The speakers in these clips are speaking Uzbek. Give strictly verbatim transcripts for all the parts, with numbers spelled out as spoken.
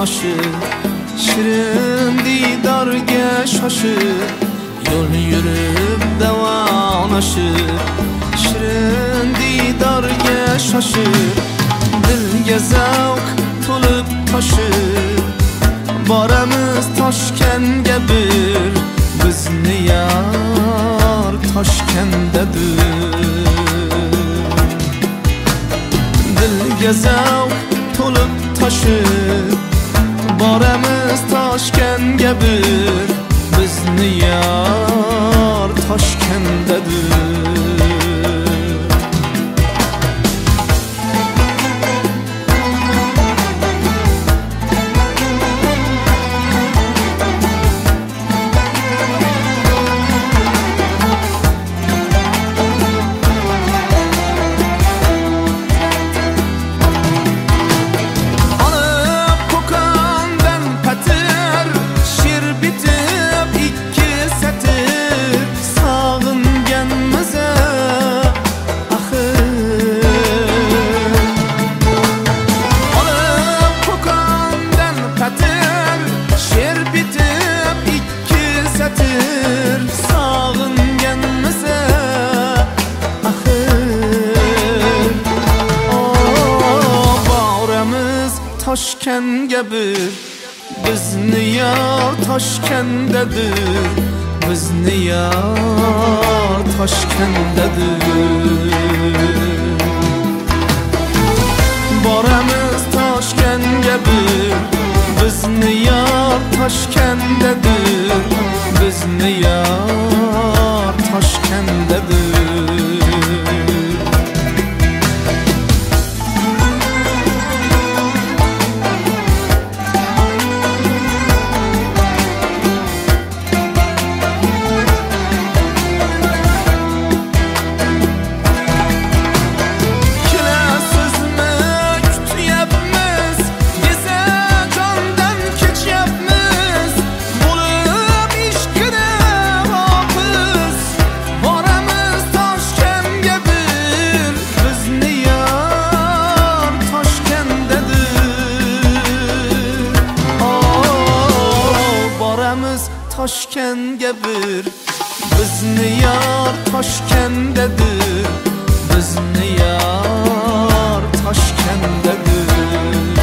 oshib, shirin diydorga shoshib, yo'l yurib davonashib, shirin diydorga shoshib, dilga zavq to'lib toshib, boramiz Toshkentga bir, bizni yor Toshkentdadir. Dilga zavq to'lib toshib, boramiz Toshkentga bir, bizni yor Toshkentdadir. Toshkentga bir, bizni yor Toshkentdadir, bizni yor Toshkentdadir. Boramiz Toshkentga bir, bizni yor Toshkentdadir, bizni yor Toshkentdadir. Toshkentga bir, bizni yor Toshkentdadir, bizni yor Toshkentdadir.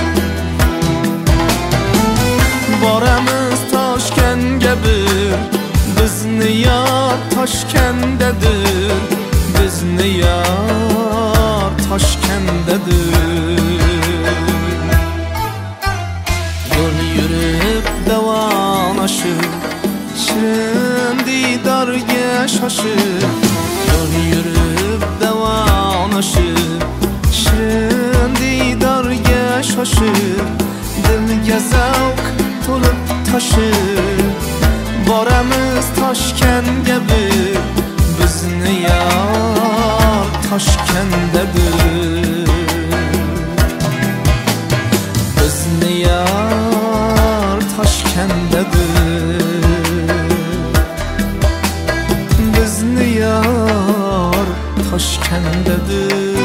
Boramiz Toshkentga bir, bizni yor Toshkentdadir, bizni yor Toshkentdadir. Yo'l yurib davonashib, shirin diydorga shoshib, yo'l yurib davonashib, shirin diydorga shoshib, dilga zavq to'lib toshib, boramiz Toshkentga bir, bizni yor Toshkentdadir, bizni yor Toshkentdadir, bizni yor Toshkentdadir.